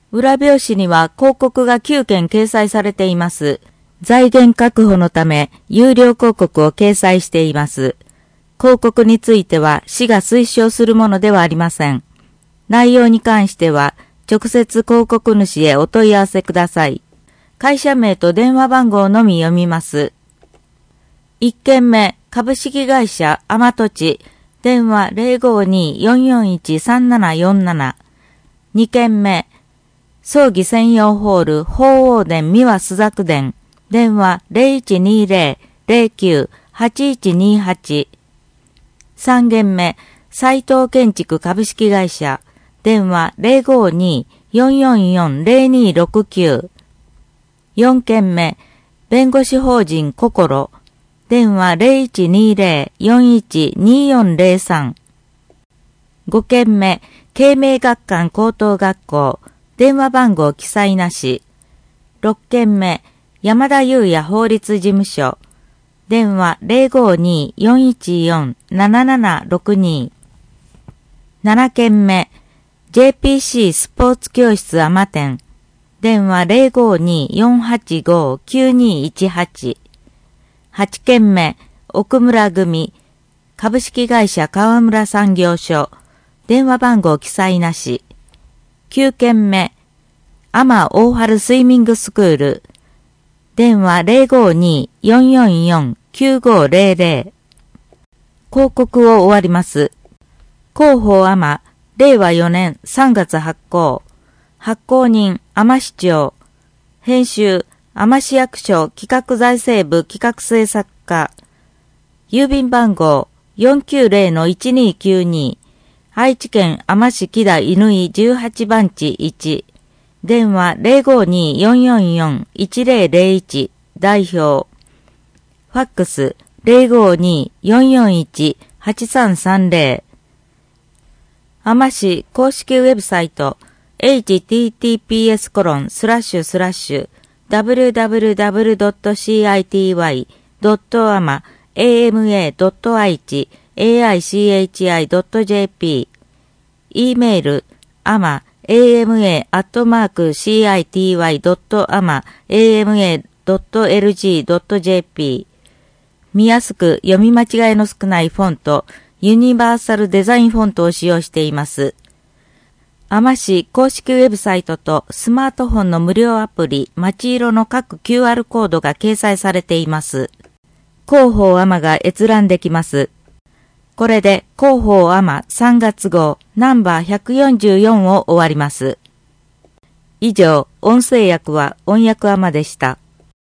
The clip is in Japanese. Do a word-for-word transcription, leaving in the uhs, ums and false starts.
裏表紙には広告がきゅうけん掲載されています。財源確保のため、有料広告を掲載しています。広告については市が推奨するものではありません。内容に関しては、直接広告主へお問い合わせください。会社名と電話番号のみ読みます。いっけんめ、株式会社天土地、電話 ゼロごに よんよんいち さんななよんなな。にけんめ、葬儀専用ホール鳳凰殿三輪朱雀殿、電話 ゼロいちにゼロ ゼロきゅう はちいちにはち。さんげんめ、斉藤建築株式会社、電話 ゼロごに よんよんよん ゼロにろくきゅう。よんけんめ、弁護士法人心、電話 ゼロいちにゼロ よんいち によんゼロさん。ごけんめ、慶明学館高等学校、電話番号記載なし。ろっけんめ、山田裕也法律事務所、電話 ゼロごに よんいちよん ななななろくに。ななけんめ、ジェーピーシー スポーツ教室アマ店、電話 ゼロごに よんはちご きゅうにいちはち。はちけんめ、奥村組、株式会社川村産業所、電話番号記載なし。きゅうけんめ、天大春スイミングスクール、電話 ゼロごに よんよんよん きゅうごゼロゼロ。広告を終わります。広報天、れいわよねんさんがつ発行。発行人、天市長。編集、天市役所企画財政部企画制作課。郵便番号 よんきゅうゼロのいちにきゅうに。愛知県天市木田犬井じゅうはちばんちいち。電話 ゼロごに よんよんよん いちゼロゼロいち。代表。ファックス ゼロごに よんよんいち はちさんさんゼロ。天市公式ウェブサイト エイチティーティーピーエスコロンスラッシュスラッシュダブリューダブリューダブリュードットシーアイティーワイドットアマエーエムエードットアイチエーアイシーエイチアイドットジェーピー。 e メール アマエーエムエーアットマークシーアイティーワイドットアマエーエムエードットエルジードットジェーピー。 見やすく読み間違いの少ないフォント、ユニバーサルデザインフォントを使用しています。天市公式ウェブサイトとスマートフォンの無料アプリ、まちいろの各 キューアール コードが掲載されています。広報天が閲覧できます。これで広報天さんがつ号ナンバーひゃくよんじゅうよんを終わります。以上、音声訳は音訳天でした。